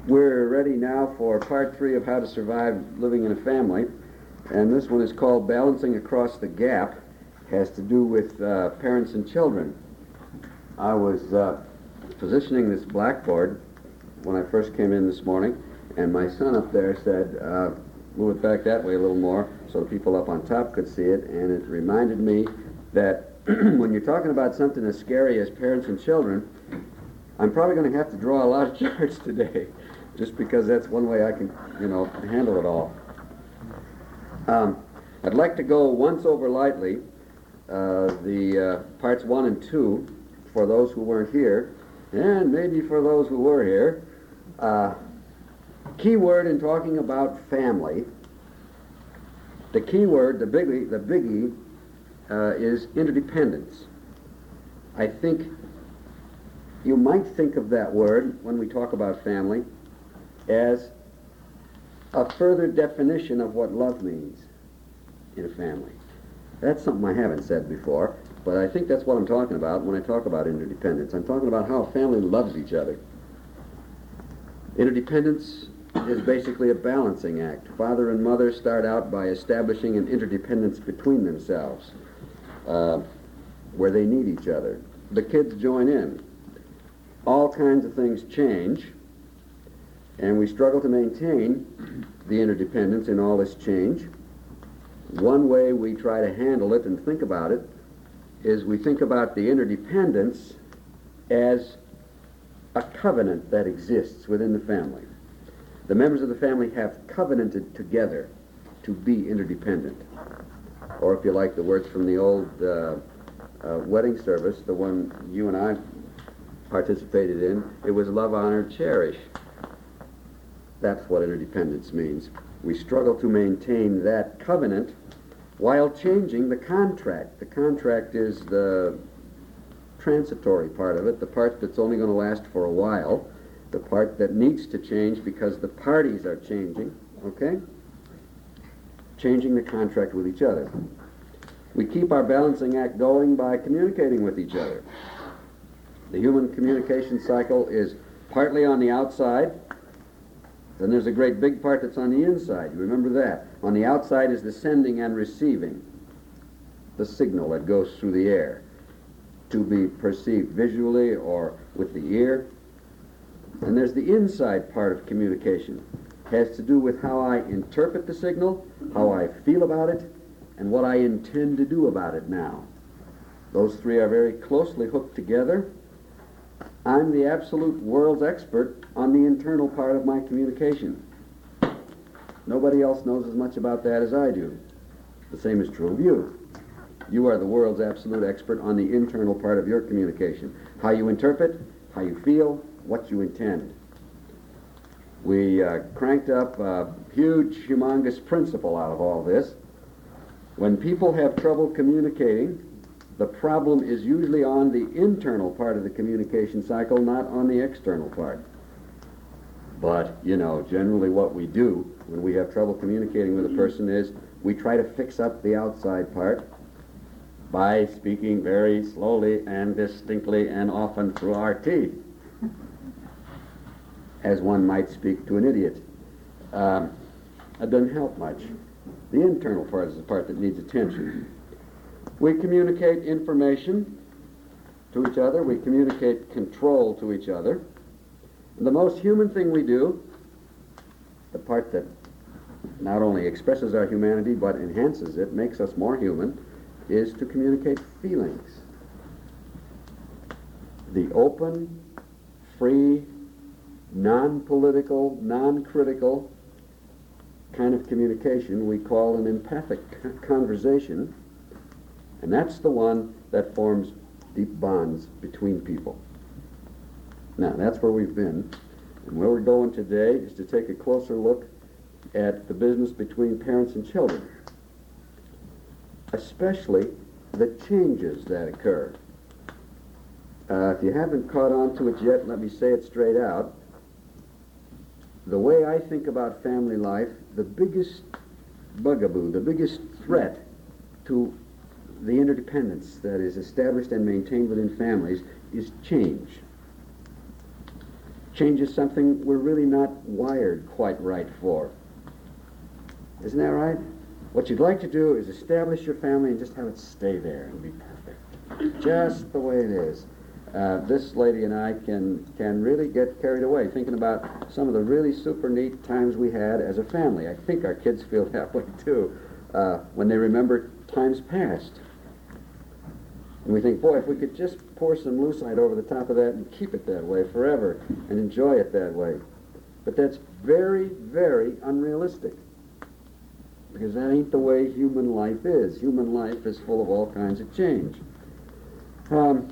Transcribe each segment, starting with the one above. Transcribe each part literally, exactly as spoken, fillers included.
We're ready now for part three of How to Survive Living in a Family, and this one is called Balancing Across the Gap. It has to do with uh, parents and children. I was uh, positioning this blackboard when I first came in this morning, and my son up there said, uh, move it back that way a little more so the people up on top could see it, and it reminded me that when you're talking about something as scary as parents and children, I'm probably going to have to draw a lot of charts today, just because that's one way I can, you know, handle it all. Um, I'd like to go once over lightly uh, the uh, parts one and two for those who weren't here, and maybe for those who were here. Uh, key word in talking about family, the key word, the biggie, the biggie uh, is interdependence. I think you might think of that word when we talk about family as a further definition of what love means in a family. That's something I haven't said before, but I think that's what I'm talking about when I talk about interdependence. I'm talking about how a family loves each other. Interdependence is basically a balancing act. Father and mother start out by establishing an interdependence between themselves, uh, where they need each other. The kids join in. All kinds of things change, and we struggle to maintain the interdependence in all this change. One way we try to handle it and think about it is we think about the interdependence as a covenant that exists within the family. The members of the family have covenanted together to be interdependent. Or if you like the words from the old uh, uh, wedding service, the one you and I participated in, it was love, honor, cherish. That's what interdependence means. We struggle to maintain that covenant while changing the contract. The contract is the transitory part of it, the part that's only going to last for a while, the part that needs to change because the parties are changing, okay? Changing the contract with each other. We keep our balancing act going by communicating with each other. The human communication cycle is partly on the outside, then there's a great big part that's on the inside. You remember that. On the outside is the sending and receiving, the signal that goes through the air, to be perceived visually or with the ear. And there's the inside part of communication. It has to do with how I interpret the signal, how I feel about it, and what I intend to do about it now. Those three are very closely hooked together. I'm the absolute world's expert on the internal part of my communication. Nobody else knows as much about that as I do. The same is true of you. You are the world's absolute expert on the internal part of your communication. How you interpret, how you feel, what you intend. We uh, cranked up a huge, humongous principle out of all this. When people have trouble communicating, the problem is usually on the internal part of the communication cycle, not on the external part. But, you know, generally what we do when we have trouble communicating with a person is we try to fix up the outside part by speaking very slowly and distinctly and often through our teeth, as one might speak to an idiot. Um, it doesn't help much. The internal part is the part that needs attention. We communicate information to each other. We communicate control to each other. And the most human thing we do, the part that not only expresses our humanity but enhances it, makes us more human, is to communicate feelings. The open, free, non-political, non-critical kind of communication we call an empathic conversation, and that's the one that forms deep bonds between people. Now, that's where we've been, and where we're going today is to take a closer look at the business between parents and children, especially the changes that occur. Uh, if you haven't caught on to it yet, let me say it straight out. The way I think about family life, the biggest bugaboo, the biggest threat to the interdependence that is established and maintained within families is change. Change is something we're really not wired quite right for. Isn't that right? What you'd like to do is establish your family and just have it stay there and be perfect, just the way it is. Uh, this lady and I can can really get carried away thinking about some of the really super neat times we had as a family. I think our kids feel that way too, uh, when they remember times past. And we think, boy, if we could just pour some lucite over the top of that and keep it that way forever and enjoy it that way. But that's very, very unrealistic, because that ain't the way human life is. Human life is full of all kinds of change. Um,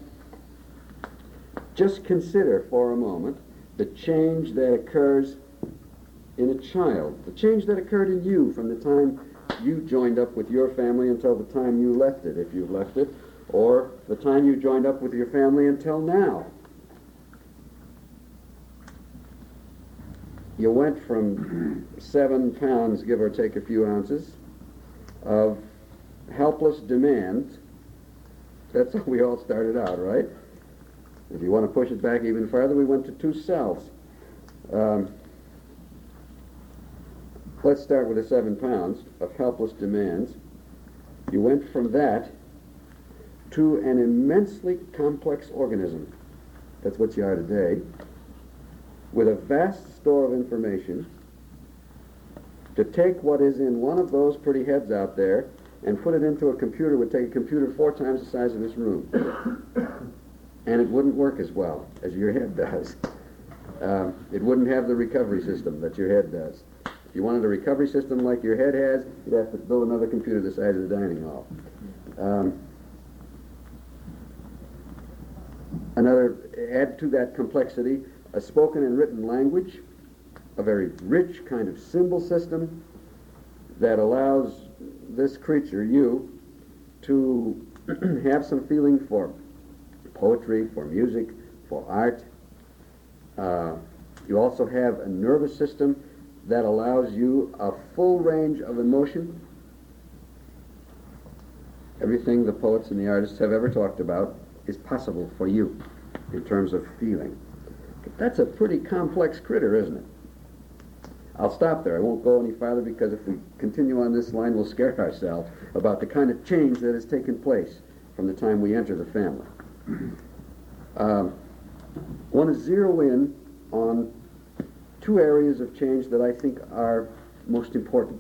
just consider for a moment the change that occurs in a child, the change that occurred in you from the time you joined up with your family until the time you left it, if you've left it, or the time you joined up with your family until now. You went from seven pounds, give or take a few ounces, of helpless demand. That's how we all started out, right? If you want to push it back even further, we went to two selves. Um, let's start with the seven pounds of helpless demands. You went from that to an immensely complex organism. That's what you are today, with a vast store of information, to take what is in one of those pretty heads out there and put it into a computer would take a computer four times the size of this room. And it wouldn't work as well as your head does. Um, it wouldn't have the recovery system that your head does. If you wanted a recovery system like your head has, you'd have to build another computer the size of the dining hall. Um, another, add to that complexity, a spoken and written language, a very rich kind of symbol system that allows this creature, you, to have some feeling for poetry, for music, for art. Uh, you also have a nervous system that allows you a full range of emotion. Everything the poets and the artists have ever talked about is possible for you in terms of feeling. But that's a pretty complex critter, isn't it? I'll stop there. I won't go any farther, because if we continue on this line, we'll scare ourselves about the kind of change that has taken place from the time we enter the family. Um, I want to zero in on two areas of change that I think are most important.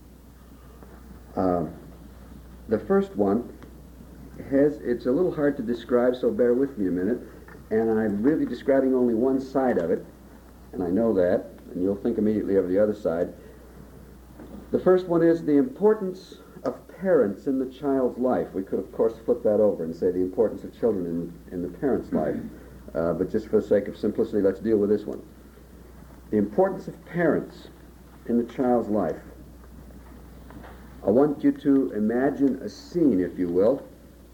Uh, the first one has, it's a little hard to describe, so bear with me a minute, and I'm really describing only one side of it, and I know that, and you'll think immediately of the other side. The first one is the importance of parents in the child's life. We could, of course, flip that over and say the importance of children in, in the parent's life, uh, but just for the sake of simplicity, let's deal with this one. The importance of parents in the child's life. I want you to imagine a scene, if you will.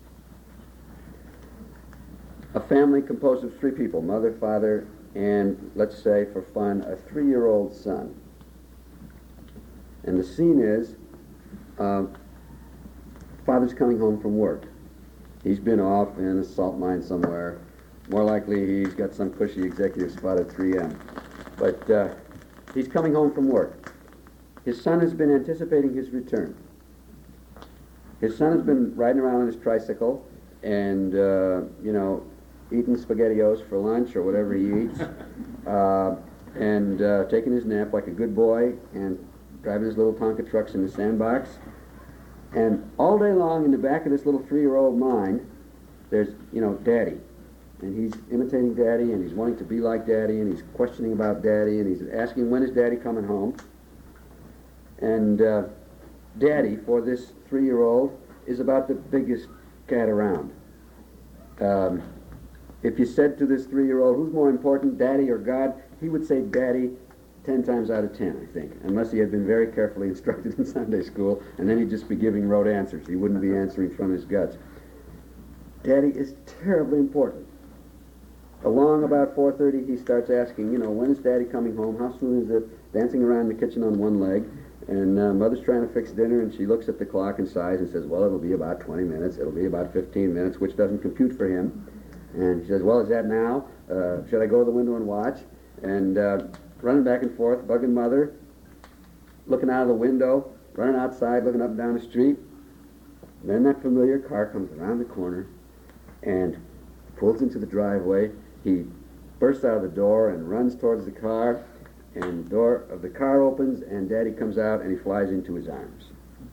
A family composed of three people, mother, father, and, let's say, for fun, a three-year-old son. And the scene is, uh, father's coming home from work. He's been off in a salt mine somewhere. More likely he's got some cushy executive spot at three M. But uh, he's coming home from work. His son has been anticipating his return. His son has been riding around on his tricycle and, uh, you know, eating SpaghettiOs for lunch or whatever he eats, uh, and uh, taking his nap like a good boy, and driving his little Tonka trucks in the sandbox. And all day long in the back of this little three-year-old mind, there's, you know, Daddy. And he's imitating Daddy, and he's wanting to be like Daddy, and he's questioning about Daddy, and he's asking, when is Daddy coming home? And uh, Daddy, for this three-year-old, is about the biggest cat around. Um, if you said to this three-year-old, who's more important, Daddy or God, he would say Daddy ten times out of ten, I think, unless he had been very carefully instructed in Sunday school, and then he'd just be giving rote answers. He wouldn't be answering from his guts. Daddy is terribly important. Along about four thirty, he starts asking, you know, when is Daddy coming home? How soon is it? Dancing around the kitchen on one leg. And uh, Mother's trying to fix dinner, and she looks at the clock and sighs and says, well, it'll be about twenty minutes. It'll be about fifteen minutes, which doesn't compute for him. And she says, well, is that now? Uh, should I go to the window and watch? and uh, running back and forth, bugging mother, looking out of the window, running outside, looking up and down the street. Then that familiar car comes around the corner and pulls into the driveway. He bursts out of the door and runs towards the car, and the door of the car opens, and Daddy comes out, and he flies into his arms.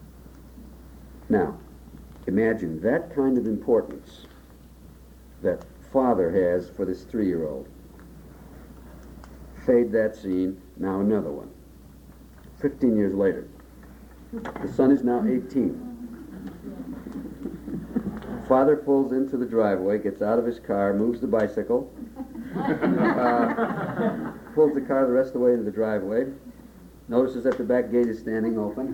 Now, imagine that kind of importance that Father has for this three-year-old. Fade that scene, now another one. Fifteen years later. The son is now eighteen. Father pulls into the driveway, gets out of his car, moves the bicycle, uh, pulls the car the rest of the way into the driveway, notices that the back gate is standing open,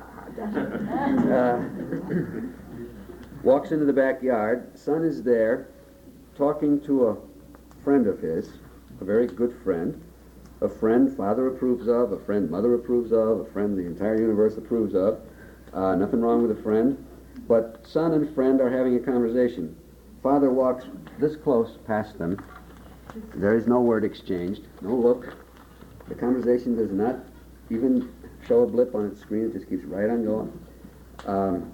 uh, walks into the backyard. Son is there talking to a friend of his, a very good friend, a friend Father approves of, a friend Mother approves of, a friend the entire universe approves of. Uh, nothing wrong with a friend. But son and friend are having a conversation. Father walks this close past them. There is no word exchanged, no look. The conversation does not even show a blip on its screen. It just keeps right on going. Um,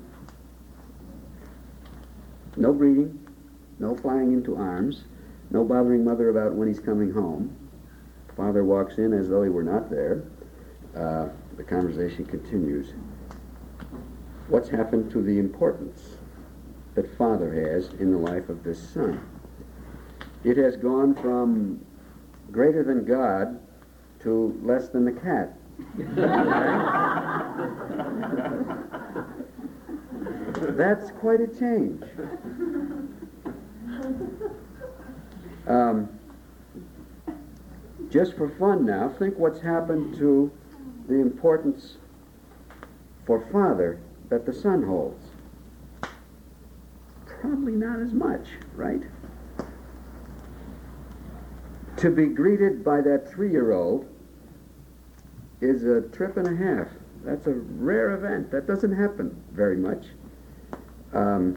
no greeting, no flying into arms, no bothering mother about when he's coming home. Father walks in as though he were not there. Uh, the conversation continues. What's happened to the importance that Father has in the life of this son? It has gone from greater than God to less than the cat. That's quite a change. Um, just for fun now, think what's happened to the importance for Father that the son holds. Probably not as much, right? To be greeted by that three-year-old is a trip and a half. That's a rare event. That doesn't happen very much. Um,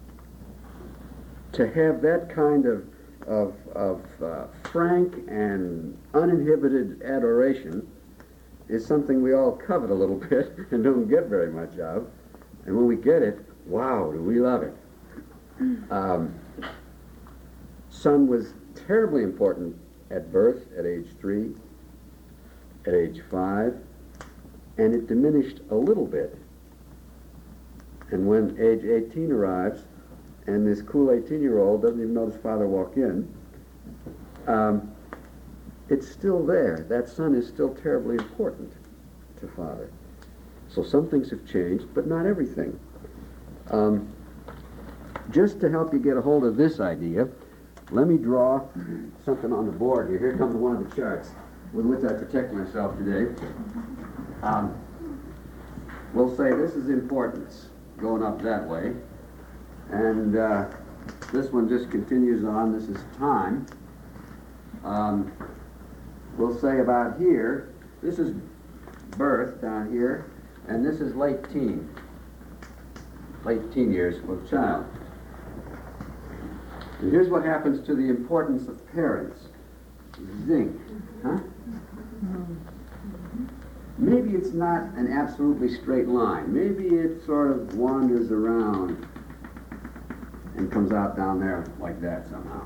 to have that kind of of, of uh, frank and uninhibited adoration is something we all covet a little bit and don't get very much of. And when we get it, wow, do we love it. Um, son was terribly important at birth, at age three, at age five, and it diminished a little bit. And when age eighteen arrives, and this cool eighteen-year-old doesn't even notice Father walk in, um, it's still there. That son is still terribly important to Father. So some things have changed, but not everything. Um, just to help you get a hold of this idea, let me draw something on the board here. Here comes one of the charts with which I protect myself today. Um, we'll say this is importance, going up that way. And uh, this one just continues on. This is time. Um, we'll say about here, this is birth down here, and this is late teen. Late teen years for a child. And here's what happens to the importance of parents. Zing. Huh? Maybe it's not an absolutely straight line. Maybe it sort of wanders around and comes out down there like that somehow.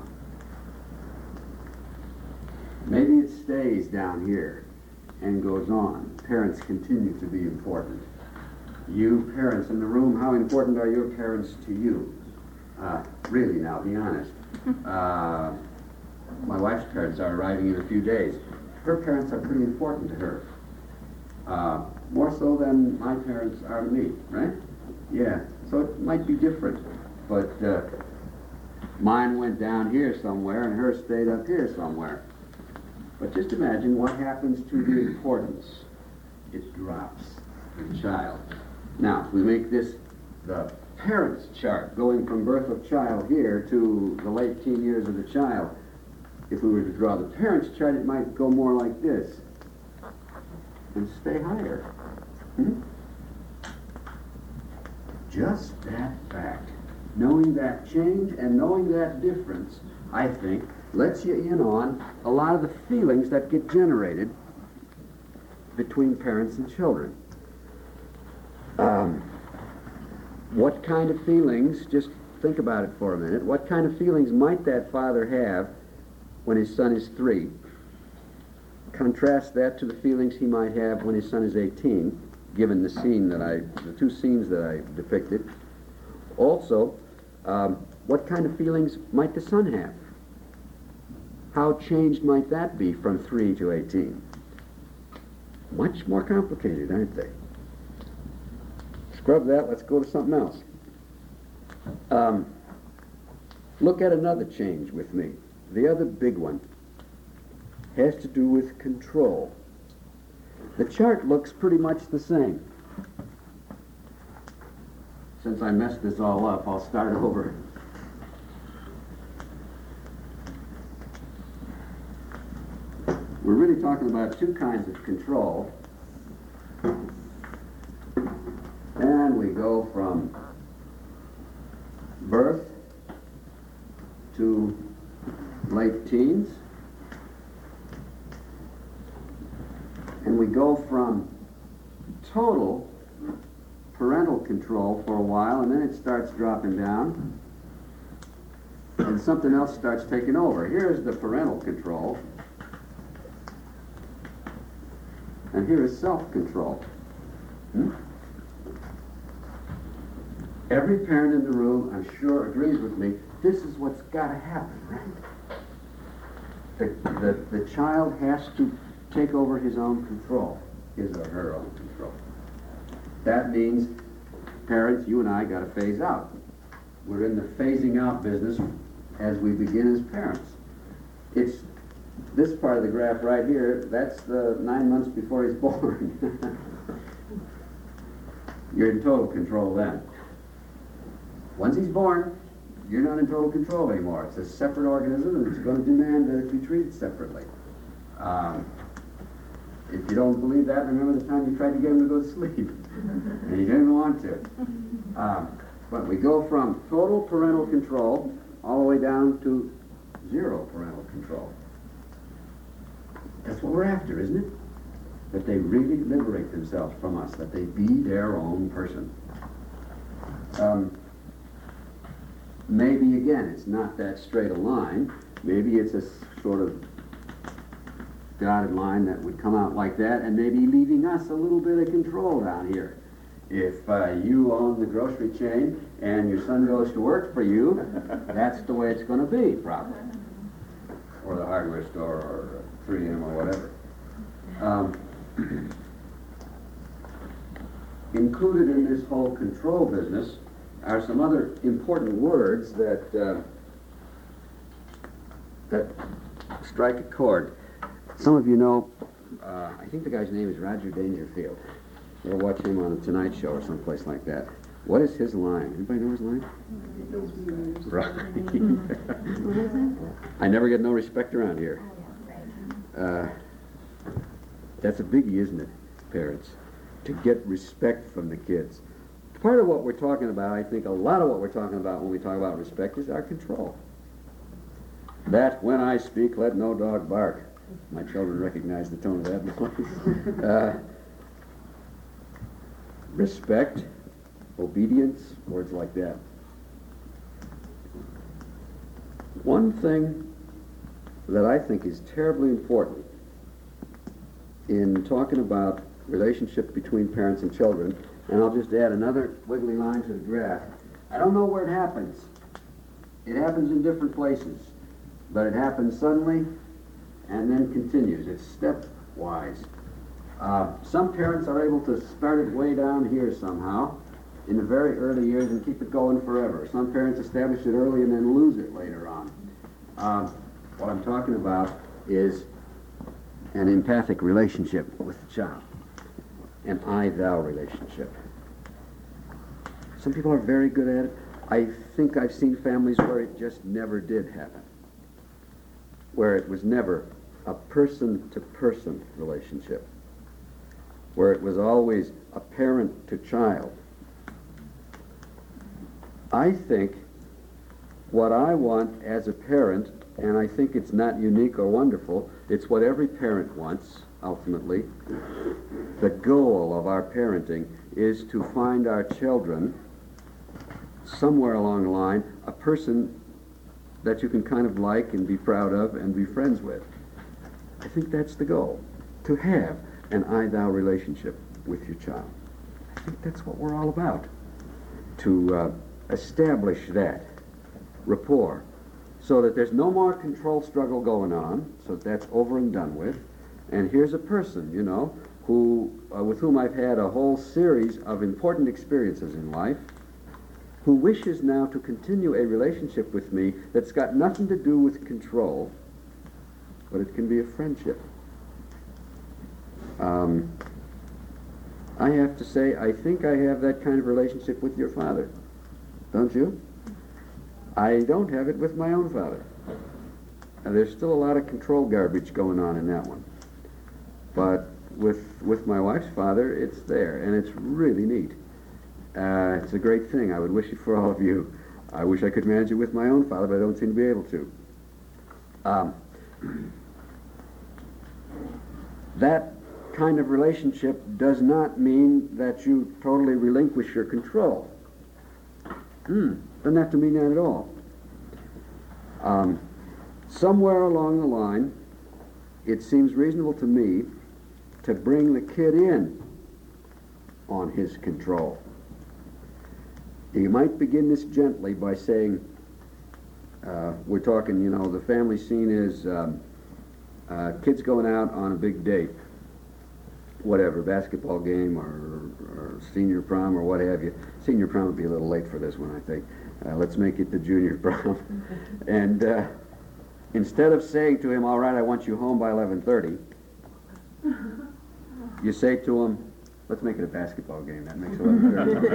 Maybe it stays down here and goes on. Parents continue to be important. You parents in the room, how important are your parents to you? Uh, really now, be honest. Uh, my wife's parents are arriving in a few days. Her parents are pretty important to her. Uh, more so than my parents are to me, right? Yeah, so it might be different. But uh, mine went down here somewhere and hers stayed up here somewhere. But just imagine what happens to the importance. It drops in child. Now, if we make this the parent's chart, going from birth of child here to the late teen years of the child, if we were to draw the parent's chart, it might go more like this and stay higher. Hmm? Just that fact Knowing that change and knowing that difference, I think, lets you in on a lot of the feelings that get generated between parents and children. Um, what kind of feelings, just think about it for a minute, what kind of feelings might that father have when his son is three? Contrast that to the feelings he might have when his son is eighteen, given the scene that I, the two scenes that I depicted. Also, um, what kind of feelings might the son have? How changed might that be from three to eighteen? Much more complicated, aren't they? Scrub that, let's go to something else. Um, look at another change with me. The other big one has to do with control. The chart looks pretty much the same. Since I messed this all up, I'll start over. We're really talking about two kinds of control. And we go from birth to late teens. And we go from total parental control for a while, and then it starts dropping down, and something else starts taking over. Here's the parental control, and here is self-control. Hmm? Every parent in the room, I'm sure, agrees with me, this is what's got to happen, right? The, the, the child has to take over his own control, his or her own control. That means parents, you and I, got to phase out. We're in the phasing out business as we begin as parents. It's this part of the graph right here, that's the nine months before he's born. You're in total control then. Once he's born, you're not in total control anymore. It's a separate organism, and it's going to demand that it be treated separately. Um, If you don't believe that, remember the time you tried to get him to go to sleep, and he didn't want to. Um, but we go from total parental control all the way down to zero parental control. That's what we're after, isn't it? That they really liberate themselves from us, that they be their own person. Um, maybe, again, it's not that straight a line. Maybe it's a sort of dotted line that would come out like that, and maybe leaving us a little bit of control down here. If uh, you own the grocery chain and your son goes to work for you, that's the way it's going to be, probably. Or the hardware store, or three M, or whatever. Um, included in this whole control business are some other important words that uh, that strike a chord. Some of you know, uh, I think the guy's name is Roger Dangerfield. You ever watch him on the Tonight Show or someplace like that? What is his line? Anybody know his line? Right. I never get no respect around here. Uh, that's a biggie, isn't it, parents? To get respect from the kids. Part of what we're talking about, I think a lot of what we're talking about when we talk about respect is our control. That when I speak, let no dog bark. My children recognize the tone of that voice. Uh, respect, obedience, words like that. One thing that I think is terribly important in talking about relationship between parents and children, and I'll just add another wiggly line to the graph. I don't know where it happens. It happens in different places, but it happens suddenly and then continues. It's stepwise. Uh, some parents are able to start it way down here somehow in the very early years and keep it going forever. Some parents establish it early and then lose it later on. Uh, what I'm talking about is an empathic relationship with the child, an I-thou relationship. Some people are very good at it. I think I've seen families where it just never did happen, where it was never a person-to-person relationship, where it was always a parent to child. I think What I want as a parent, and I think it's not unique or wonderful, it's what every parent wants, ultimately. The goal of our parenting is to find our children, somewhere along the line, a person that you can kind of like and be proud of and be friends with. I think that's the goal, to have an I-thou relationship with your child. I think that's what we're all about, to uh, establish that rapport so that there's no more control struggle going on, so that that's over and done with. And here's a person, you know, who uh, with whom I've had a whole series of important experiences in life, who wishes now to continue a relationship with me that's got nothing to do with control, but it can be a friendship. Um, I have to say, I think I have that kind of relationship with your father. Don't you? I don't have it with my own father. And there's still a lot of control garbage going on in that one. But with with my wife's father, it's there, and it's really neat. Uh, it's a great thing. I would wish it for all of you. I wish I could manage it with my own father, but I don't seem to be able to. Um, that kind of relationship does not mean that you totally relinquish your control. Hmm, doesn't have to mean that at all. Um, somewhere along the line, it seems reasonable to me to bring the kid in on his control. You might begin this gently by saying, uh, we're talking, you know, the family scene is um, uh, kids going out on a big date, whatever, basketball game or, or senior prom or what have you. Senior prom would be a little late for this one, I think. Uh, let's make it the junior prom. And uh, instead of saying to him, all right, I want you home by eleven thirty, you say to him, let's make it a basketball game. That makes eleven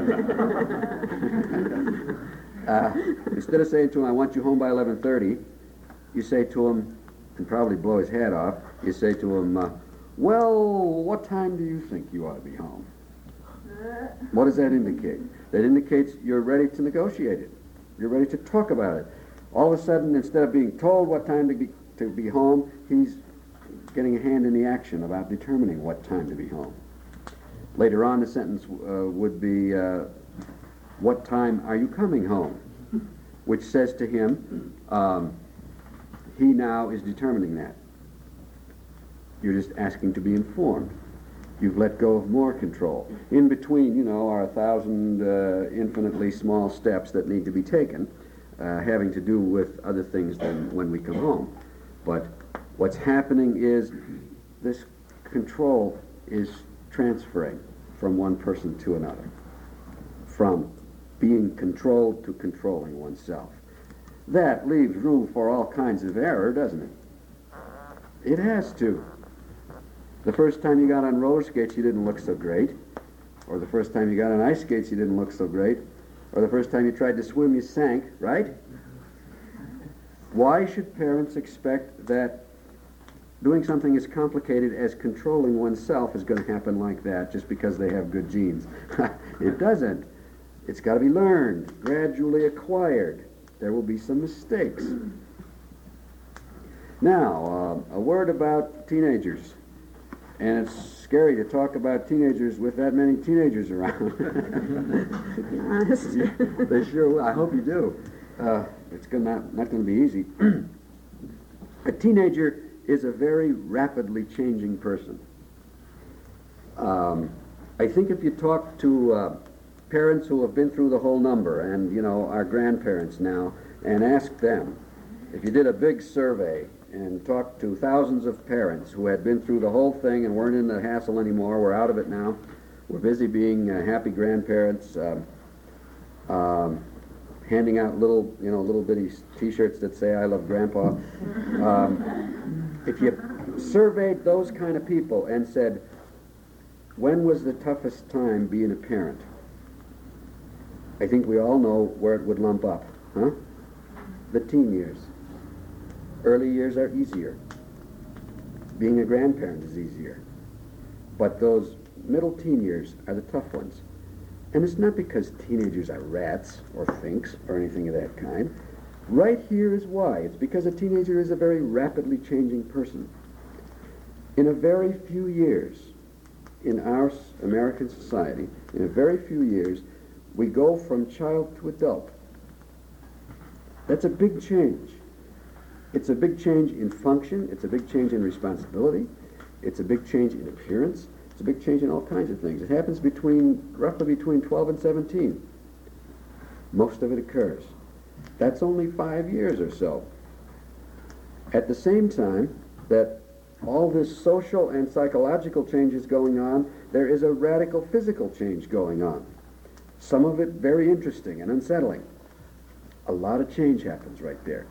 thirty. uh, instead of saying to him, I want you home by eleven thirty, you say to him, and probably blow his hat off, you say to him, uh, well, what time do you think you ought to be home? What does that indicate? That indicates you're ready to negotiate it. You're ready to talk about it. All of a sudden, instead of being told what time to be, to be home, he's getting a hand in the action about determining what time to be home. Later on, the sentence uh, would be, uh, what time are you coming home? Which says to him, um, he now is determining that. You're just asking to be informed. You've let go of more control. In between, you know, are a thousand uh, infinitely small steps that need to be taken, uh, having to do with other things than when we come home. But what's happening is this control is transferring from one person to another, from being controlled to controlling oneself. That leaves room for all kinds of error, doesn't it? It has to. The first time you got on roller skates, you didn't look so great. Or the first time you got on ice skates, you didn't look so great. Or the first time you tried to swim, you sank, right? Why should parents expect that doing something as complicated as controlling oneself is going to happen like that just because they have good genes? It doesn't. It's got to be learned, gradually acquired. There will be some mistakes. Now, uh, a word about teenagers. And it's scary to talk about teenagers with that many teenagers around. Honest. They sure will. I hope you do. Uh, it's gonna not, not going to be easy. A teenager is a very rapidly changing person. Um, I think if you talk to uh, parents who have been through the whole number, and, you know, our grandparents now, and ask them, if you did a big survey and talked to thousands of parents who had been through the whole thing and weren't in the hassle anymore, we're out of it now, we're busy being uh, happy grandparents, um, um, handing out little, you know, little bitty T-shirts that say "I love Grandpa." Um, if you surveyed those kind of people and said, when was the toughest time being a parent? I think we all know where it would lump up, huh? The teen years. Early years are easier. Being a grandparent is easier. But those middle teen years are the tough ones. And it's not because teenagers are rats or finks or anything of that kind. Right here is why. It's because a teenager is a very rapidly changing person. In a very few years, in our s- American society, in a very few years, we go from child to adult. That's a big change. It's a big change in function. It's a big change in responsibility. It's a big change in appearance. It's a big change in all kinds of things. It happens between, roughly between twelve and seventeen. Most of it occurs. That's only five years or so. At the same time that all this social and psychological change is going on, there is a radical physical change going on. Some of it very interesting and unsettling. A lot of change happens right there.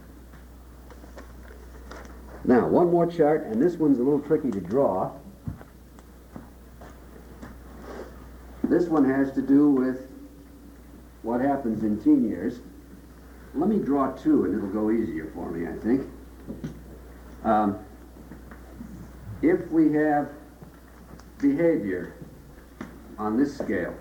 Now, one more chart, and this one's a little tricky to draw. This one has to do with what happens in teen years. Let me draw two, and it'll go easier for me, I think. Um, if we have behavior on this scale,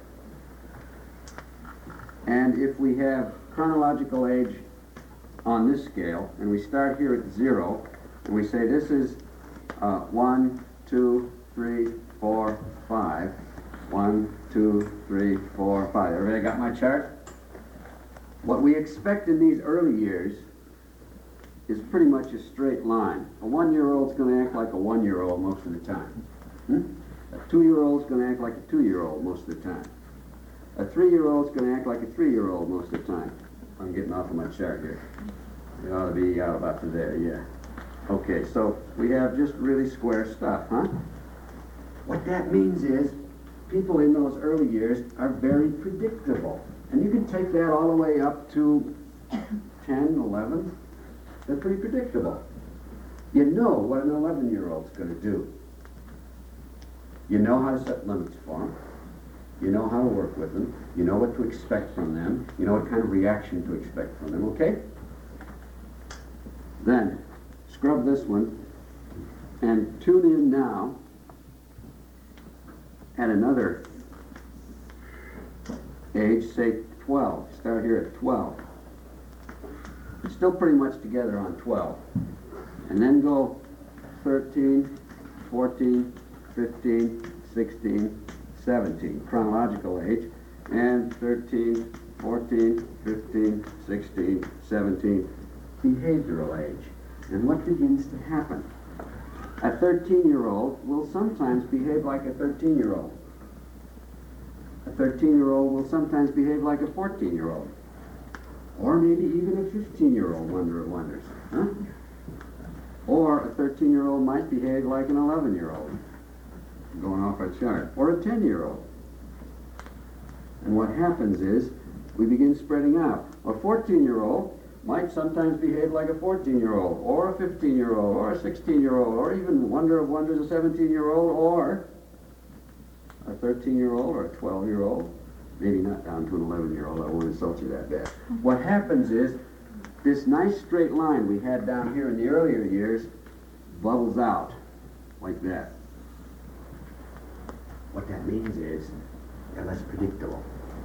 and if we have chronological age on this scale, and we start here at zero, and we say this is uh, one, two, three, four, five. One, two, three, four, five. Everybody got my chart? What we expect in these early years is pretty much a straight line. A one-year-old's going to act like a one-year-old most of the time. Hmm? A two-year-old's going to act like a two-year-old most of the time. A three-year-old's going to act like a three-year-old most of the time. I'm getting off of my chart here. It ought to be out about to there, yeah. Okay, so we have just really square stuff, huh? What that means is people in those early years are very predictable. And you can take that all the way up to ten, eleven. They're pretty predictable. You know what an eleven-year-old's going to do. You know how to set limits for them. You know how to work with them. You know what to expect from them. You know what kind of reaction to expect from them, okay? Then, scrub this one and tune in now at another age, say twelve. Start here at twelve. It's still pretty much together on twelve. And then go thirteen, fourteen, fifteen, sixteen, seventeen, chronological age, and thirteen, fourteen, fifteen, sixteen, seventeen, behavioral age. And what begins to happen? A thirteen-year-old will sometimes behave like a thirteen-year-old. A thirteen-year-old will sometimes behave like a fourteen-year-old. Or maybe even a fifteen-year-old, wonder of wonders. Huh? Or a thirteen-year-old might behave like an eleven-year-old, going off our chart. Or a ten-year-old. And what happens is, we begin spreading out. A fourteen-year-old might sometimes behave like a fourteen-year-old, or a fifteen-year-old, or a sixteen-year-old, or even, wonder of wonders, a seventeen-year-old, or a thirteen-year-old, or a twelve-year-old. Maybe not down to an eleven-year-old, I won't insult you that bad. What happens is, this nice straight line we had down here in the earlier years bubbles out, like that. What that means is, they're less predictable.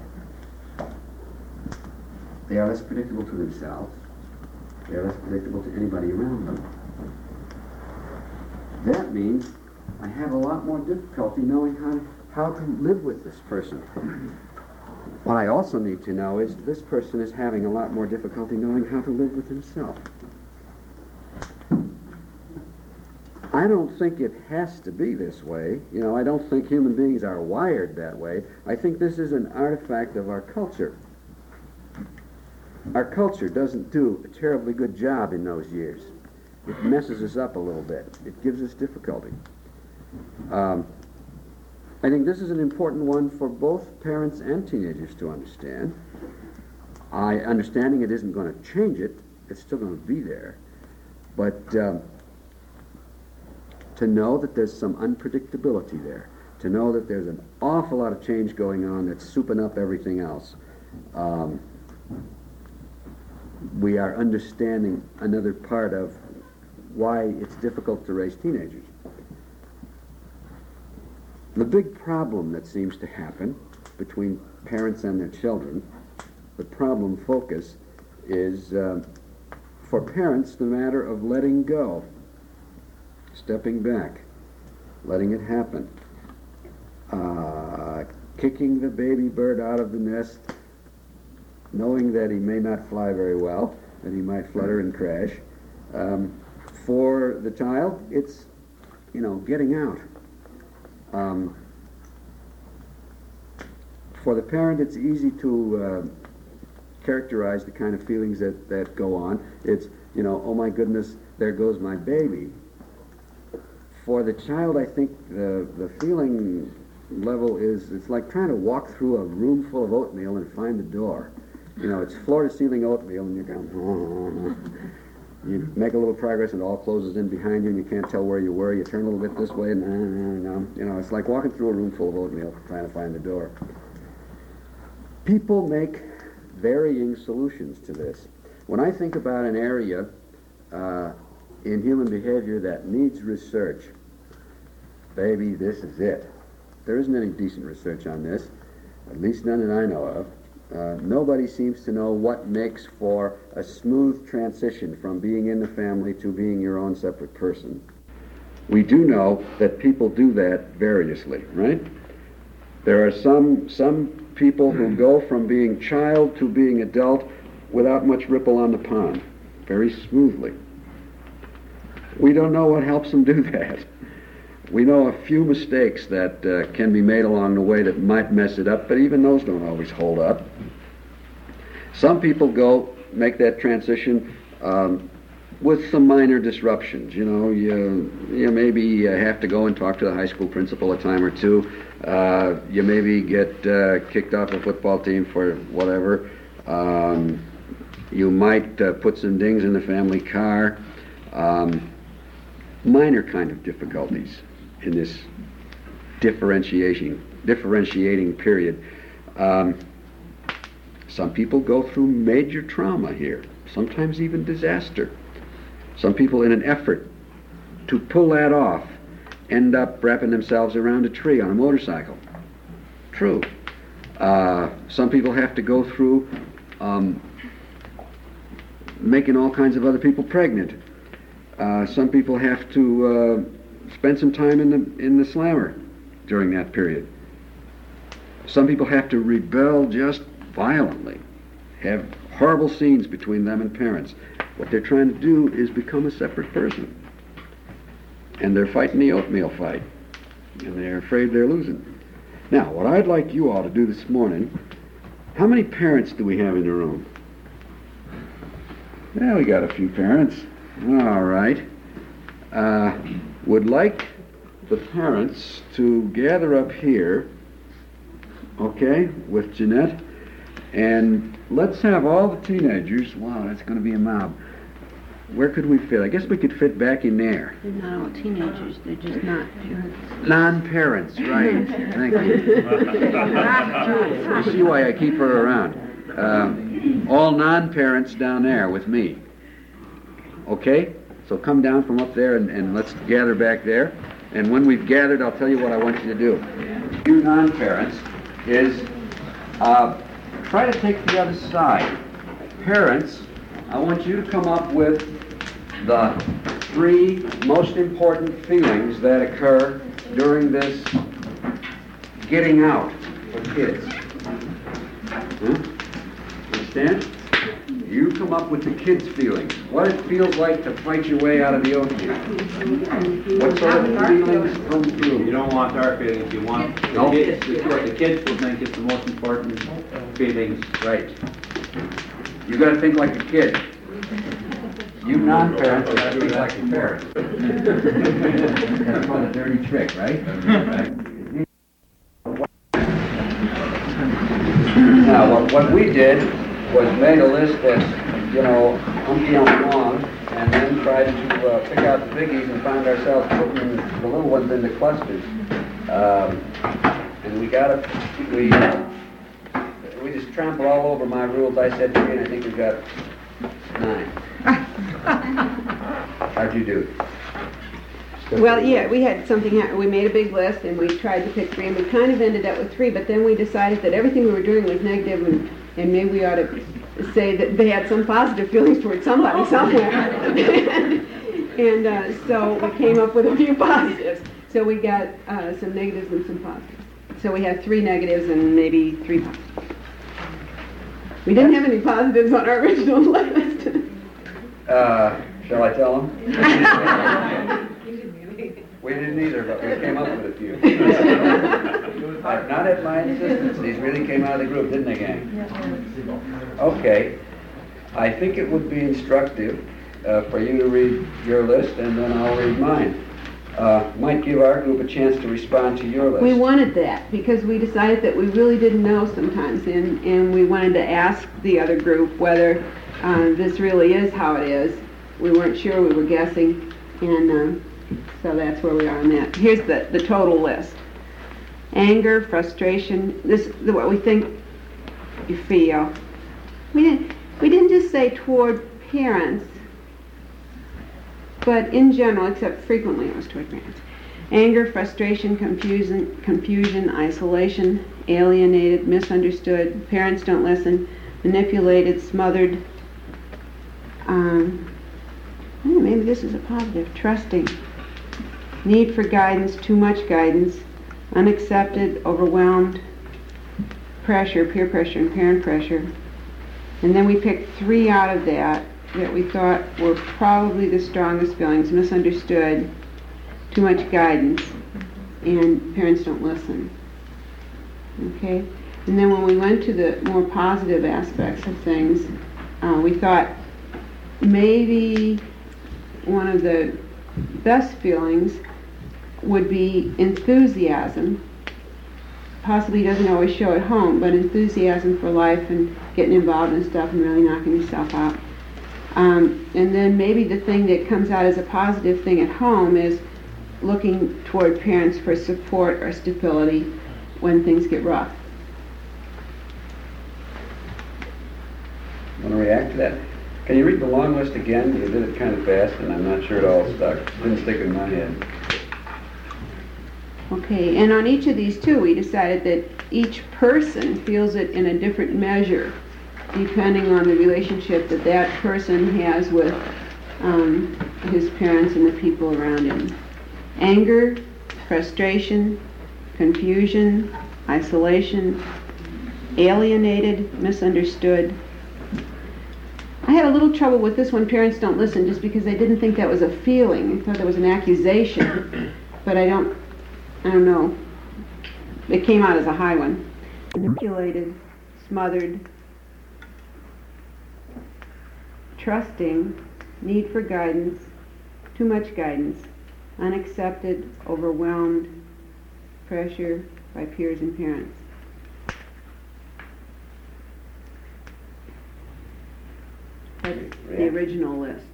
They are less predictable to themselves. They are less predictable to anybody around them. That means I have a lot more difficulty knowing how to, how to live with this person. What I also need to know is this person is having a lot more difficulty knowing how to live with himself. I don't think it has to be this way. You know, I don't think human beings are wired that way. I think this is an artifact of our culture. Our culture doesn't do a terribly good job in those years. It messes us up a little bit. It gives us difficulty. Um, I think this is an important one for both parents and teenagers to understand. I understanding it isn't going to change it. It's still going to be there. But um, to know that there's some unpredictability there, to know that there's an awful lot of change going on that's souping up everything else. Um, we are understanding another part of why it's difficult to raise teenagers. The big problem that seems to happen between parents and their children, the problem focus is uh, for parents the matter of letting go, stepping back, letting it happen, uh, kicking the baby bird out of the nest, knowing that he may not fly very well, that he might flutter and crash. Um, for the child, it's, you know, getting out. Um, for the parent, it's easy to uh, characterize the kind of feelings that, that go on. It's, you know, oh my goodness, there goes my baby. For the child, I think the, the feeling level is, it's like trying to walk through a room full of oatmeal and find the door. You know, it's floor-to-ceiling oatmeal, and you're going, oh. You make a little progress, and it all closes in behind you, and you can't tell where you were. You turn a little bit this way, and uh, you know, it's like walking through a room full of oatmeal trying to find the door. People make varying solutions to this. When I think about an area uh, in human behavior that needs research, baby, this is it. There isn't any decent research on this, at least none that I know of. Uh, nobody seems to know what makes for a smooth transition from being in the family to being your own separate person. We do know that people do that variously, right? There are some some people who go from being child to being adult without much ripple on the pond, very smoothly. We don't know what helps them do that. We know a few mistakes that uh, can be made along the way that might mess it up, but even those don't always hold up. Some people go, make that transition um, with some minor disruptions. You know, you, you maybe uh, have to go and talk to the high school principal a time or two. Uh, you maybe get uh, kicked off a football team for whatever. Um, you might uh, put some dings in the family car. Um, minor kind of difficulties in this differentiating differentiating period. Um, some people go through major trauma here, sometimes even disaster. Some people, in an effort to pull that off, end up wrapping themselves around a tree on a motorcycle. True. Uh, some people have to go through um, making all kinds of other people pregnant. Uh, some people have to uh, spend some time in the in the slammer during that period. Some people have to rebel just violently, have horrible scenes between them and parents. What they're trying to do is become a separate person. And they're fighting the oatmeal fight. And they're afraid they're losing. Now, what I'd like you all to do this morning, how many parents do we have in the room? Yeah, we got a few parents. All right. Uh, would like the parents to gather up here, okay, with Jeanette, and let's have all the teenagers. Wow, that's going to be a mob. Where could we fit? I guess we could fit back in there. They're not all teenagers, they're just not parents. Non-parents, right. Thank you. You see why I keep her around. Uh, all non-parents down there with me. Okay? So come down from up there and, and let's gather back there. And when we've gathered, I'll tell you what I want you to do. You non-parents is uh, try to take the other side. Parents, I want you to come up with the three most important feelings that occur during this getting out for kids. Huh? Understand? You come up with the kids' feelings. What it feels like to fight your way out of the oatmeal. What sort of feelings come through? You don't want our feelings. You want the No. kids. This is what the kids will think is the most important feelings. Right. You got to think like a kid. You non-parents got to think like a parent. That's called a dirty trick, right? Now, what, what we did was made a list that's, you know, umpty ump long, and then tried to uh, pick out the biggies and find ourselves putting the little ones into clusters. Um, and we got it. We uh, we just trampled all over my rules. I said three, and I think we got nine. How'd you do? Well, yeah, we had something happen. We made a big list, and we tried to pick three, and we kind of ended up with three, but then we decided that everything we were doing was negative, and, and maybe we ought to say that they had some positive feelings towards somebody somewhere. and and uh, so we came up with a few positives. So we got uh, some negatives and some positives. So we had three negatives and maybe three positives. We didn't have any positives on our original list. Uh, shall I tell them? We didn't either, but we came up with a few. Uh, Not at my insistence. These really came out of the group, didn't they, gang? Okay. I think it would be instructive uh, for you to read your list, and then I'll read mine. Uh, might give our group a chance to respond to your list. We wanted that because we decided that we really didn't know sometimes, and, and we wanted to ask the other group whether uh, this really is how it is. We weren't sure, we were guessing, and uh, so that's where we are on that. Here's the, the total list. Anger, frustration, this is what we think you feel. We didn't, we didn't just say toward parents, but in general, except frequently it was toward parents. Anger, frustration, confusion, confusion, isolation, alienated, misunderstood, parents don't listen, manipulated, smothered. Um, oh, maybe this is a positive. Trusting, need for guidance, too much guidance, unaccepted, overwhelmed, pressure, peer pressure, and parent pressure. And then we picked three out of that that we thought were probably the strongest feelings: misunderstood, too much guidance, and parents don't listen. Okay? And then when we went to the more positive aspects of things, uh, we thought maybe one of the best feelings would be enthusiasm. Possibly doesn't always show at home, but enthusiasm for life and getting involved in stuff and really knocking yourself out. Um, and then maybe the thing that comes out as a positive thing at home is looking toward parents for support or stability when things get rough. Want to react to that? Can you read the long list again? You did it kind of fast, and I'm not sure it all stuck. It didn't stick in my head. Okay, and on each of these too, we decided that each person feels it in a different measure, depending on the relationship that that person has with um, his parents and the people around him. Anger, frustration, confusion, isolation, alienated, misunderstood. I had a little trouble with this one, parents don't listen, just because I didn't think that was a feeling. I thought that was an accusation, but I don't, I don't know. It came out as a high one. Manipulated, smothered, trusting, need for guidance, too much guidance, unaccepted, overwhelmed, pressure by peers and parents. That's the original list.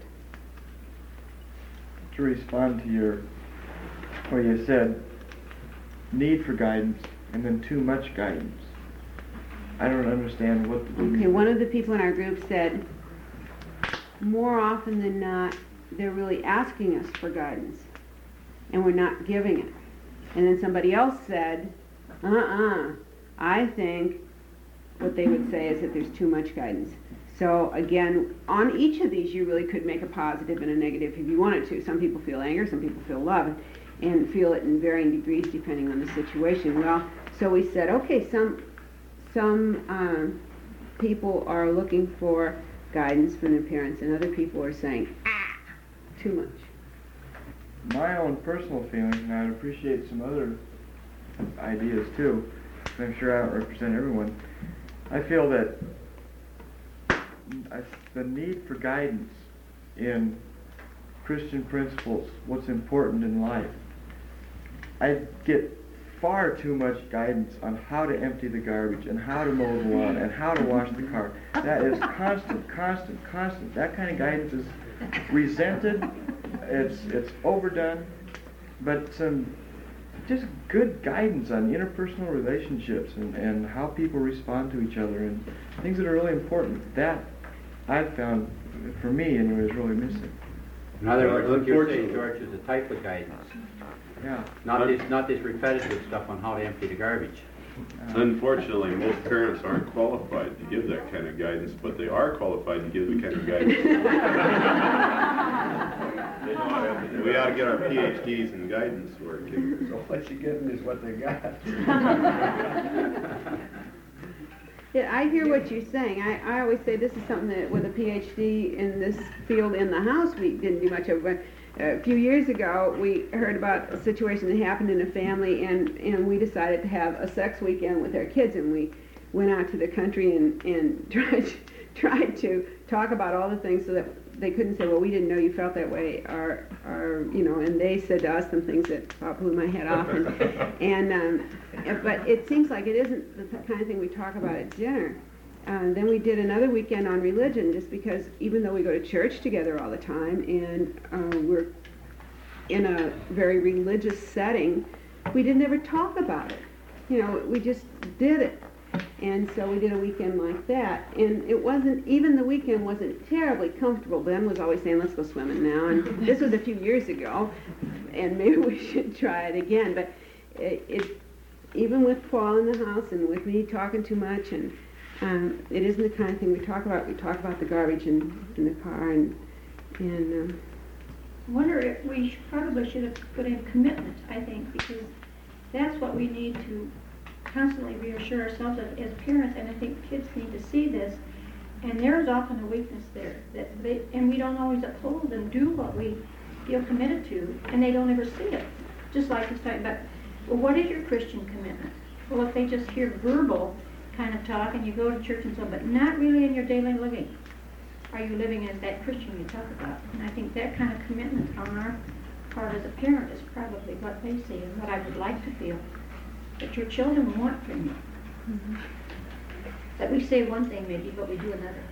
To respond to your, what you said, need for guidance and then too much guidance. I don't understand what the... Okay, one of the people in our group said, more often than not, they're really asking us for guidance, and we're not giving it. And then somebody else said, uh-uh, I think what they would say is that there's too much guidance. So again, on each of these, you really could make a positive and a negative if you wanted to. Some people feel anger, some people feel love, and feel it in varying degrees depending on the situation. Well, so we said, okay, some some um, people are looking for guidance from their parents, and other people are saying, ah, too much. My own personal feelings, and I'd appreciate some other ideas too, I'm sure I don't represent everyone. I feel that I, the need for guidance in Christian principles, what's important in life, I get far too much guidance on how to empty the garbage and how to mow the lawn and how to wash the car. That is constant, constant, constant. That kind of guidance is resented, it's it's overdone, but some just good guidance on interpersonal relationships and, and how people respond to each other and things that are really important. That I've found, for me anyway, is really missing. In other words, what you're saying, George, is a type of guidance. Yeah. Not this, not this repetitive stuff on how to empty the garbage. Unfortunately, most parents aren't qualified to give that kind of guidance, but they are qualified to give the kind of guidance. They know how to- We ought to get our P H Ds in guidance working. So what you getting is what they got. Yeah, I hear what you're saying. I, I always say this is something that with a P H D in this field in the house we didn't do much of. But a few years ago we heard about a situation that happened in a family, and, and we decided to have a sex weekend with our kids, and we went out to the country and, and tried, tried to talk about all the things so that they couldn't say, well, we didn't know you felt that way, or, or you know, and they said to us some things that about blew my head off. And, and um, but it seems like it isn't the kind of thing we talk about at dinner. Uh, then we did another weekend on religion, just because even though we go to church together all the time and uh, we're in a very religious setting, we didn't ever talk about it. You know, we just did it. And so we did a weekend like that, and it wasn't, even the weekend wasn't terribly comfortable. Ben was always saying, let's go swimming now, and this was a few years ago, and maybe we should try it again. But it, it even with Paul in the house and with me talking too much, and um, it isn't the kind of thing we talk about. We talk about the garbage in, in the car, and, and uh, I wonder if we should, probably should have put in commitment, I think, because that's what we need to constantly reassure ourselves as, as parents, and I think kids need to see this. And there is often a weakness there, that they, and we don't always uphold and do what we feel committed to, and they don't ever see it. Just like it's talking about, well, what is your Christian commitment? Well, if they just hear verbal kind of talk, and you go to church and so, but not really in your daily living, are you living as that Christian you talk about? And I think that kind of commitment on our part as a parent is probably what they see and what I would like to feel that your children want from you. Mm-hmm. That we say one thing maybe, but we do another.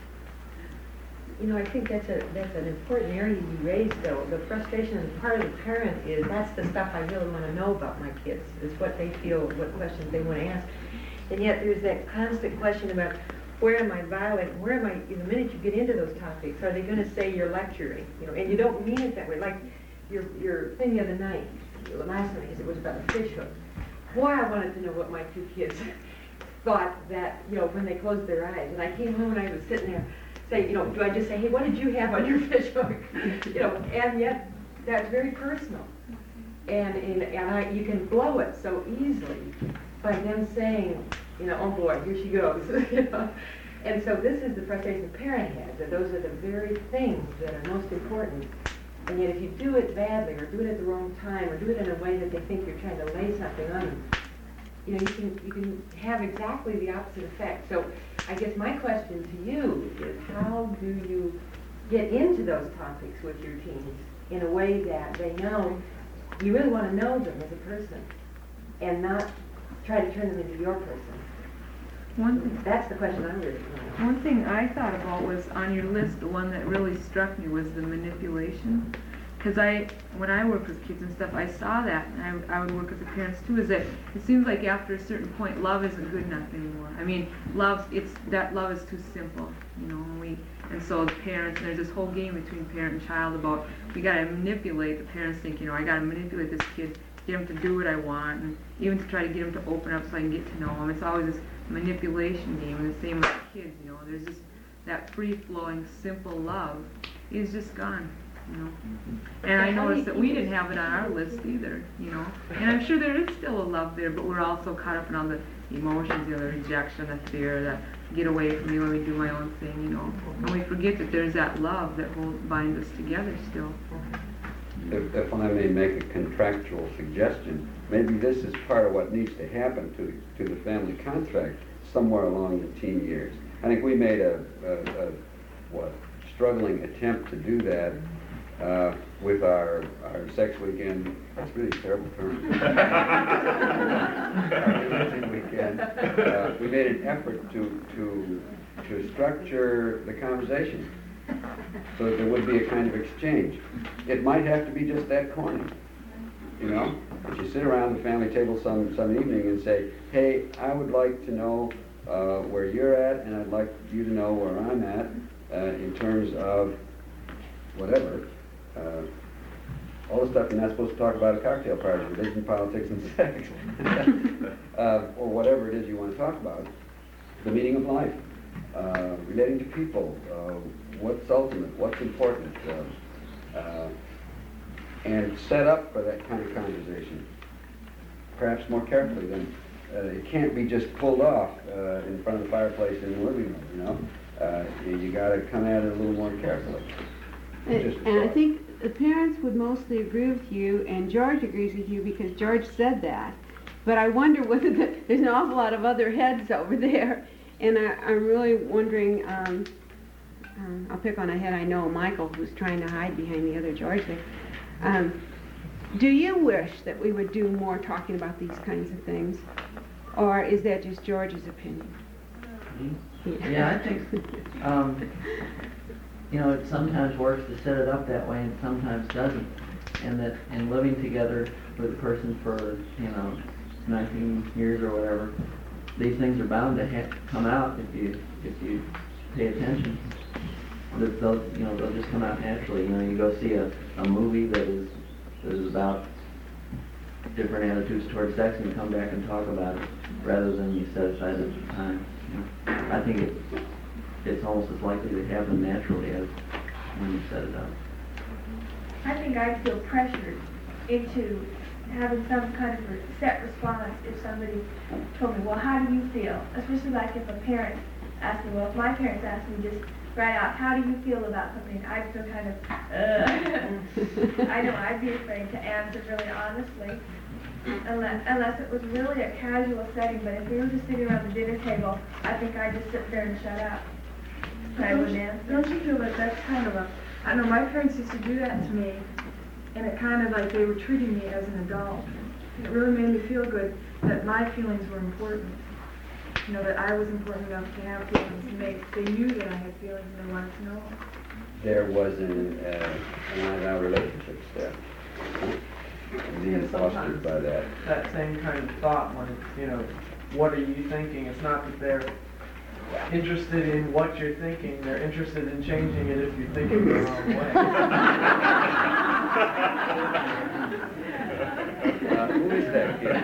You know, I think that's a that's an important area you raised, though. The frustration on the part of the parent is that's the stuff I really want to know about my kids. It's what they feel, what questions they want to ask. And yet there's that constant question about where am I violating, where am I, the minute you get into those topics, are they going to say you're lecturing? You know, and you don't mean it that way. Like your, your thing the other night, last night, it was about the fish hook. Boy, I wanted to know what my two kids thought that, you know, when they closed their eyes. And I came home and I was sitting there saying, you know, do I just say, hey, what did you have on your fish hook? You know, and yet that's very personal. And, and, and I, you can blow it so easily by them saying, you know, oh boy, here she goes. You know? And so this is the frustration the parent has, that those are the very things that are most important. And yet if you do it badly, or do it at the wrong time, or do it in a way that they think you're trying to lay something on them, you know, you can, you can have exactly the opposite effect. So I guess my question to you is, how do you get into those topics with your teens in a way that they know you really want to know them as a person, and not try to turn them into your person? One thing, That's the question I'm really wondering. one thing I thought about was on your list, the one that really struck me was the manipulation. Because I, when I work with kids and stuff, I saw that, and I, I would work with the parents too, is that it seems like after a certain point, love isn't good enough anymore. I mean, love, it's, that love is too simple, you know, and we, and so the parents, there's this whole game between parent and child about, we gotta manipulate, the parents think, you know, I gotta manipulate this kid, get him to do what I want, and even to try to get him to open up so I can get to know him. It's always this manipulation game, and the same with kids, you know, there's just that free-flowing, simple love is just gone, you know. And I noticed that we didn't have it on our list either, you know. And I'm sure there is still a love there, but we're also caught up in all the emotions, you know, the rejection, the fear, that get away from me, let me do my own thing, you know. And we forget that there's that love that holds, binds us together still. If, if I may make a contractual suggestion, maybe this is part of what needs to happen to, to the family contract somewhere along the teen years. I think we made a, a, a what, struggling attempt to do that uh, with our, our sex weekend. That's really a terrible term. Our religion weekend. Uh, we made an effort to, to, to structure the conversation so that there would be a kind of exchange. It might have to be just that corny, you know? If you sit around the family table some, some evening and say, hey, I would like to know uh, where you're at, and I'd like you to know where I'm at uh, in terms of whatever. Uh, all the stuff you're not supposed to talk about at cocktail parties, religion, politics, and sex, uh, or whatever it is you want to talk about. The meaning of life, uh, relating to people, uh, what's ultimate, what's important, uh, uh, and set up for that kind of conversation, perhaps more carefully than, uh, it can't be just pulled off uh, in front of the fireplace in the living room, you know? Uh, you, you got to come at it a little more carefully. And, Just a and I thought. think the parents would mostly agree with you, and George agrees with you because George said that. But I wonder whether the, there's an awful lot of other heads over there, and I, I'm really wondering. Um, um, I'll pick on a head I know, Michael, who's trying to hide behind the other George there. Um, do you wish that we would do more talking about these kinds of things, or is that just George's opinion? Yeah, I think, um, you know, it sometimes works to set it up that way and sometimes doesn't. And that in living together with a person for, you know, nineteen years or whatever, these things are bound to ha- come out if you if you pay attention. That they'll, you know, they'll just come out naturally. You know, you go see a, a movie that is that is about different attitudes towards sex and you come back and talk about it rather than you set aside the time. You know, I think it, it's almost as likely to happen naturally as when you set it up. I think I'd feel pressured into having some kind of a set response if somebody told me, well, how do you feel? Especially like if a parent asked me, well, if my parents asked me just right out, how do you feel about something? I'd feel kind of, ugh. I know I'd be afraid to answer really honestly. Unless, unless it was really a casual setting, but if we were just sitting around the dinner table, I think I'd just sit there and shut up. And I wouldn't answer. Don't you feel that that's kind of a, I know my parents used to do that to me, and it kind of like they were treating me as an adult. It really made me feel good that my feelings were important. You know, that I was important enough to have feelings, and they, they knew that I had feelings and they wanted to know them. There was an, uh, an out relationship there. Being fostered by that. That same kind of thought when it's, you know, what are you thinking? It's not that they're interested in what you're thinking, they're interested in changing it if you're thinking the wrong way. uh, who is that kid?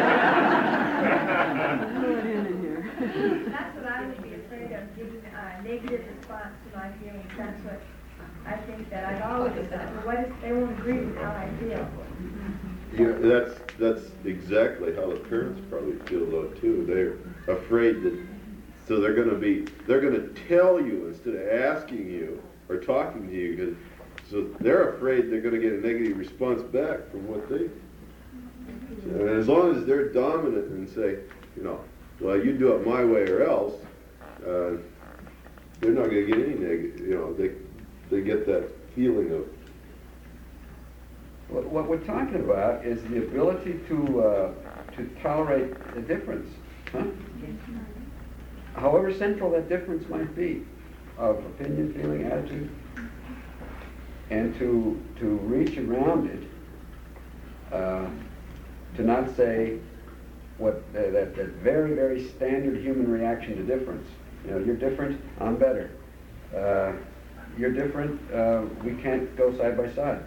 That's what I would be afraid of, giving a negative response to my feelings. That's what I think that I've always done. But what if they won't agree with how I feel? Yeah, that's, that's exactly how the parents probably feel though too. They're afraid that, so they're gonna be, they're gonna tell you instead of asking you or talking to you, because, so they're afraid they're gonna get a negative response back from what they, and as long as they're dominant and say, you know, well, you do it my way or else, uh, they're not gonna get any negative, you know, they, they get that feeling of, What, what we're talking about is the ability to uh, to tolerate the difference, huh? However central that difference might be, of opinion, feeling, attitude, and to to reach around it, uh, to not say what uh, that that very very standard human reaction to difference. You know, you're different, I'm better. Uh, you're different, uh, we can't go side by side.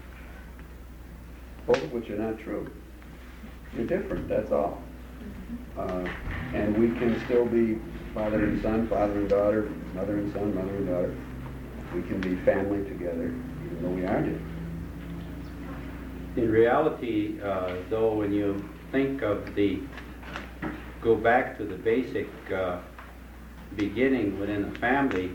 Both of which are not true. You're different, that's all. Uh, and we can still be father and son, father and daughter, mother and son, mother and daughter. We can be family together, even though we are different. In reality, uh, though, when you think of the, go back to the basic uh, beginning within a family,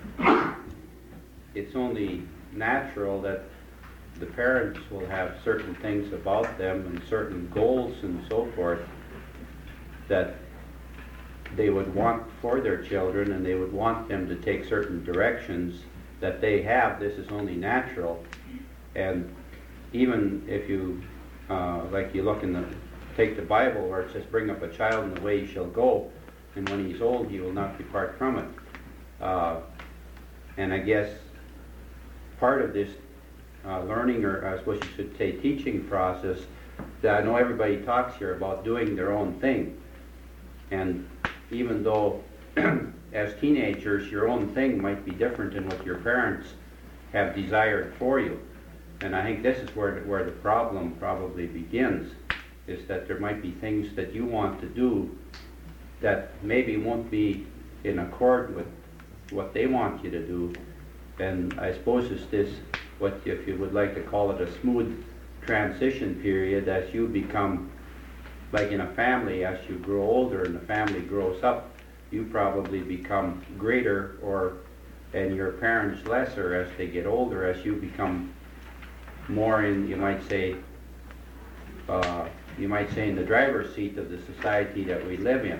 it's only natural that the parents will have certain things about them and certain goals and so forth that they would want for their children, and they would want them to take certain directions that they have. This is only natural. And even if you, uh, like you look in the, take the Bible where it says, bring up a child in the way he shall go, and when he's old he will not depart from it. Uh, and I guess part of this Uh, learning, or I suppose you should say teaching process, that I know everybody talks here about doing their own thing. And even though as teenagers your own thing might be different than what your parents have desired for you, And I think this is where, the- where the problem probably begins, is that there might be things that you want to do that maybe won't be in accord with what they want you to do. And I suppose it's this, what if you would like to call it, a smooth transition period as you become, like in a family, as you grow older and the family grows up, you probably become greater, or and your parents lesser as they get older, as you become more in, you might say, uh, you might say in the driver's seat of the society that we live in.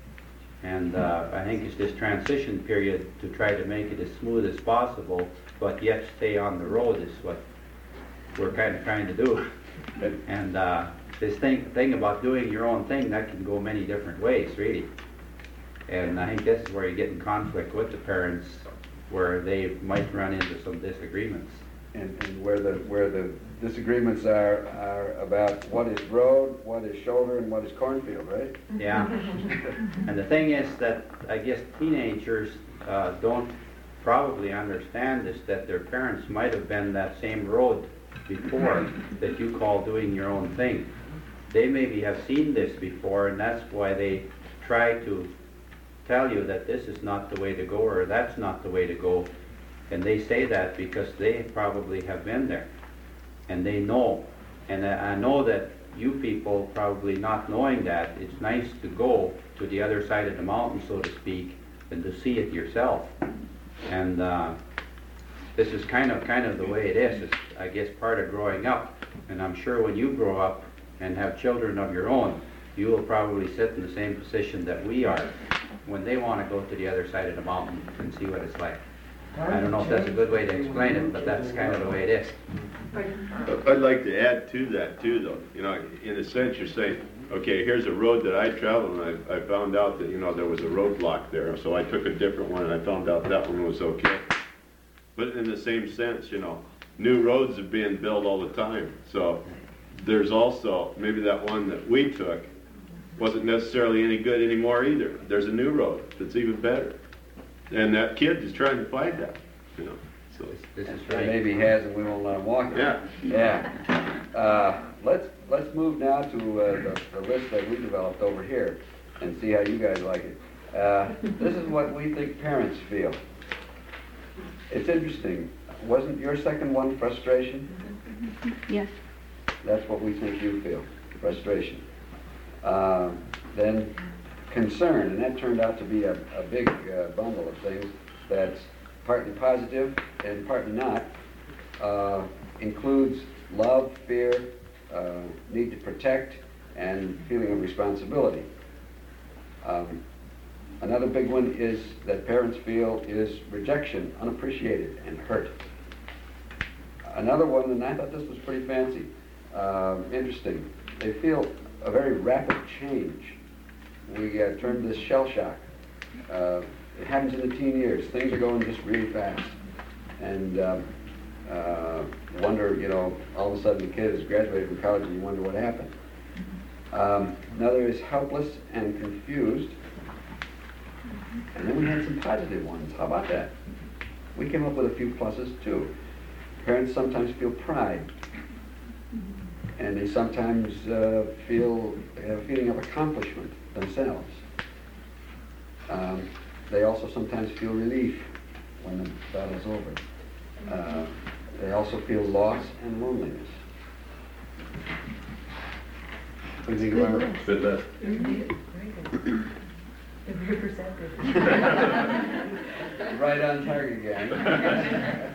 And uh, I think it's this transition period to try to make it as smooth as possible, but yet stay on the road is what we're kind of trying to do. And uh, this thing, thing about doing your own thing, that can go many different ways, really. And I think this is where you get in conflict with the parents, where they might run into some disagreements. And, and where the where the disagreements are are about what is road, what is shoulder, and what is cornfield, right? Yeah. And the thing is that I guess teenagers uh, don't probably understand this, that their parents might have been that same road before that you call doing your own thing. They maybe have seen this before, and that's why they try to tell you that this is not the way to go, or that's not the way to go. And they say that because they probably have been there, and they know. And I I know that you people probably not knowing that, it's nice to go to the other side of the mountain, so to speak, and to see it yourself. And uh, this is kind of kind of the way it is. It's, I guess, part of growing up. And I'm sure when you grow up and have children of your own, you will probably sit in the same position that we are when they want to go to the other side of the mountain and see what it's like. I don't know if that's a good way to explain it, but that's kind of the way it is. I'd like to add to that too, though. You know, in a sense, you're saying, okay, here's a road that I traveled, and I, I found out that, you know, there was a roadblock there, so I took a different one, and I found out that one was okay. But in the same sense, you know, new roads are being built all the time, so there's also, maybe that one that we took wasn't necessarily any good anymore either. There's a new road that's even better. And that kid is trying to find that, you know. So This is And right. maybe he has, and we won't let him walk it. Yeah. Yeah. Uh, let's let's move now to uh, the, the list that we developed over here, and see how you guys like it. Uh, this is what we think parents feel. It's interesting. Wasn't your second one frustration? Yes. That's what we think you feel, frustration. Uh, then concern, and that turned out to be a, a big uh, bundle of things that's partly positive and partly not. Uh, includes love, fear, uh, need to protect, and feeling of responsibility. Um, another big one is that parents feel is rejection, unappreciated, and hurt. Another one, and I thought this was pretty fancy, uh, interesting, they feel a very rapid change. We uh, termed this shell shock. Uh, it happens in the teen years. Things are going just really fast. And um, uh, wonder, you know, all of a sudden the kid has graduated from college and you wonder what happened. Um, another is helpless and confused. And then we had some positive ones. How about that? We came up with a few pluses too. Parents sometimes feel pride. And they sometimes uh, feel, they have a feeling of accomplishment themselves. Um, they also sometimes feel relief when the battle's over. Uh, they also feel loss and loneliness. What do you think about it? Good list. They're very perceptive. Right on target again.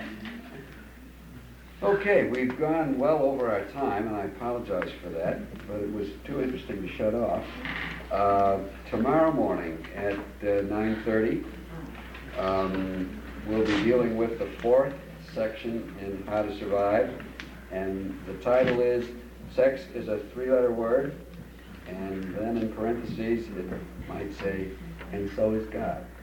Okay, we've gone well over our time, and I apologize for that, but it was too interesting to shut off. Uh, tomorrow morning at uh, nine thirty, um, we'll be dealing with the fourth section in How to Survive, and the title is Sex is a Three-Letter Word, and then in parentheses it might say, and so is God.